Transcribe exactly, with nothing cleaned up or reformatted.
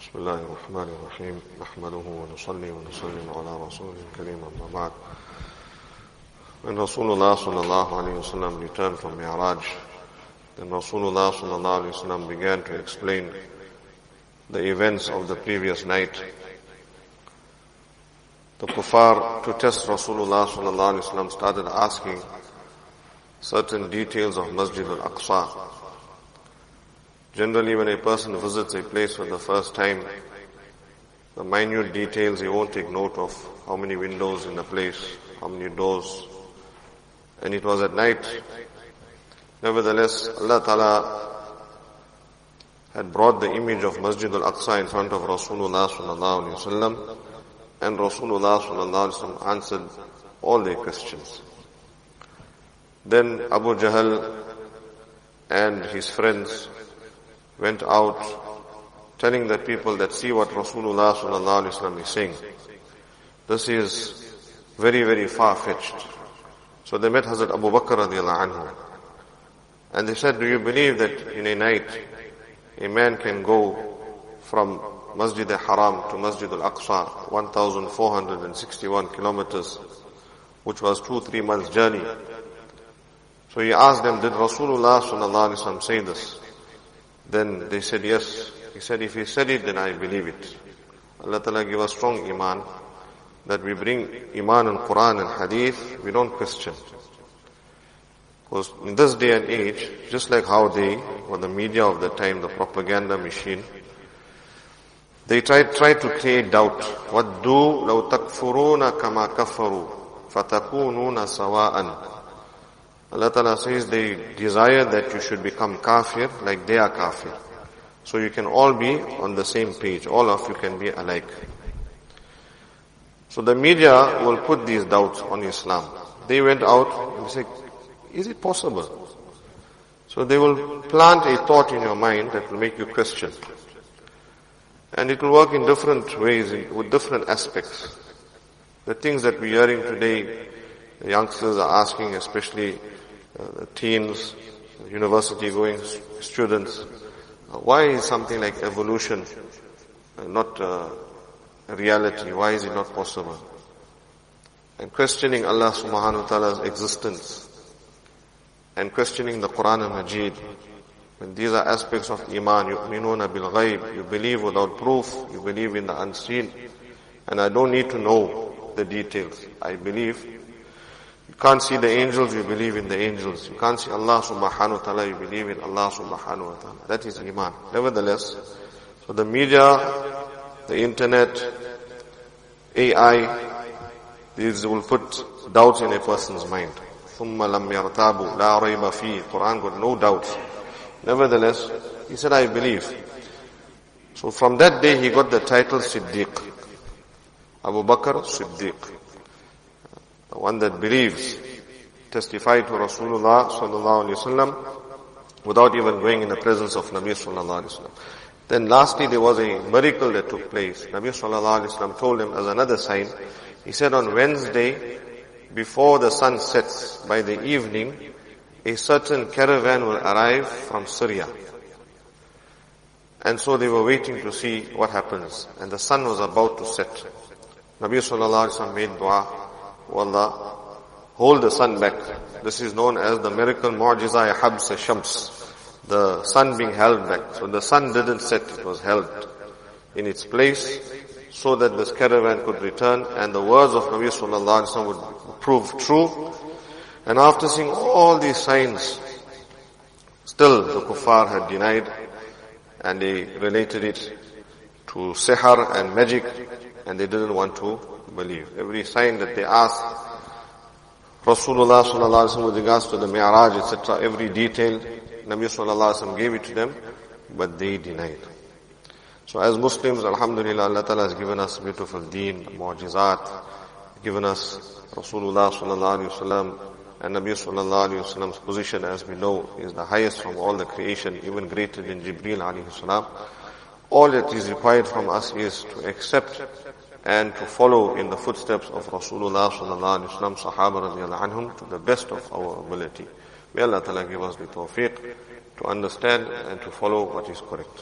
بسم الله الرحمن الرحيم نحمده ونصلي ونسلم على رسوله الكريم أما بعد. When Rasulullah sallallahu alayhi wasallam returned from Mi'raj, then Rasulullah sallallahu alayhi wasallam began to explain the events of the previous night. The kuffar, to test Rasulullah sallallahu alayhi wasallam, started asking certain details of Masjid al-Aqsa. Generally, when a person visits a place for the first time, the minute details he won't take note of, how many windows in the place, how many doors. And it was at night. Nevertheless, Allah Ta'ala had brought the image of Masjid al-Aqsa in front of Rasulullah sallallahu alayhi wasallam, and Rasulullah sallallahu alayhi wasallam answered all their questions. Then Abu Jahl and his friends went out telling the people that see what Rasulullah sallallahu alaihi wasallam is saying. This is very, very far-fetched. So they met Hazrat Abu Bakr radiallahu anhu. And they said, do you believe that in a night a man can go from Masjid al-Haram to Masjid al-Aqsa, one thousand four hundred sixty-one kilometers, which was two, three months journey? So he asked them, did Rasulullah sallallahu alaihi wasallam say this? Then they said yes. He said, if he said it, then I believe it. Allah Ta'ala give us strong iman, that we bring iman in Quran and Hadith, we don't question. Because in this day and age, just like how they, or the media of the time, the propaganda machine, they try, try to create doubt. وَدُّوا لَوْ تَكْفُرُونَ كَمَا كَفَّرُوا فَتَكُونُونَ سَوَاءً. Allah Ta'ala says they desire that you should become kafir like they are kafir. So you can all be on the same page. All of you can be alike. So the media will put these doubts on Islam. They went out and say, is it possible? So they will plant a thought in your mind that will make you question. And it will work in different ways, with different aspects. The things that we're hearing today, the youngsters are asking, especially uh, the teens, university going students, uh, why is something like evolution uh, not uh, a reality? Why is it not possible? And questioning Allah subhanahu wa ta'ala's existence, and questioning the Quran and Majid. And these are aspects of Iman. Yu'minuna bil ghaib. You believe without proof. You believe in the unseen. And I don't need to know the details. I believe. You can't see the angels, you believe in the angels. You can't see Allah subhanahu wa ta'ala, you believe in Allah subhanahu wa ta'ala. That is Iman. Nevertheless, so the media, the internet, A I, these will put doubts in a person's mind. ثُمَّ لَمْ يَرْتَابُوا لَا رَيْبَ فِيهِ. Quran got no doubts. Nevertheless, he said, I believe. So from that day he got the title Siddiq. Abu Bakr Siddiq. The one that believes, testified to Rasulullah sallallahu alaihi wasallam without even going in the presence of Nabi sallallahu alaihi wasallam. Then lastly there was a miracle that took place. Nabi sallallahu alaihi wasallam told him as another sign, he said on Wednesday, before the sun sets, by the evening, a certain caravan will arrive from Syria. And so they were waiting to see what happens. And the sun was about to set. Nabi sallallahu alaihi wasallam made dua, O Allah, hold the sun back. This is known as the miracle mu'jiza habs shams. The sun being held back. So the sun didn't set, it was held in its place so that this caravan could return and the words of Nabi sallallahu alaihi wasallam would prove true. And after seeing all these signs, still the kuffar had denied and they related it to sihar and magic and they didn't want to believe. Every sign that they asked Rasulullah sallallahu alaihi wasallam with regards to the Mi'raj, et cetera, every detail, Nabi sallallahu alaihi wasallam gave it to them, but they denied. So as Muslims, alhamdulillah, Allah Ta'ala has given us beautiful deen, mu'jizat, given us Rasulullah sallallahu alaihi wasallam, and Nabi sallallahu alaihi wasallam's position, as we know, is the highest from all the creation, even greater than Jibreel alayhi salam. All that is required from us is to accept and to follow in the footsteps of Rasulullah sallallahu alaihi wasallam, Sahaba radiyallahu anhum, to the best of our ability. May Allah Ta'ala give us the tawfiq to understand and to follow what is correct.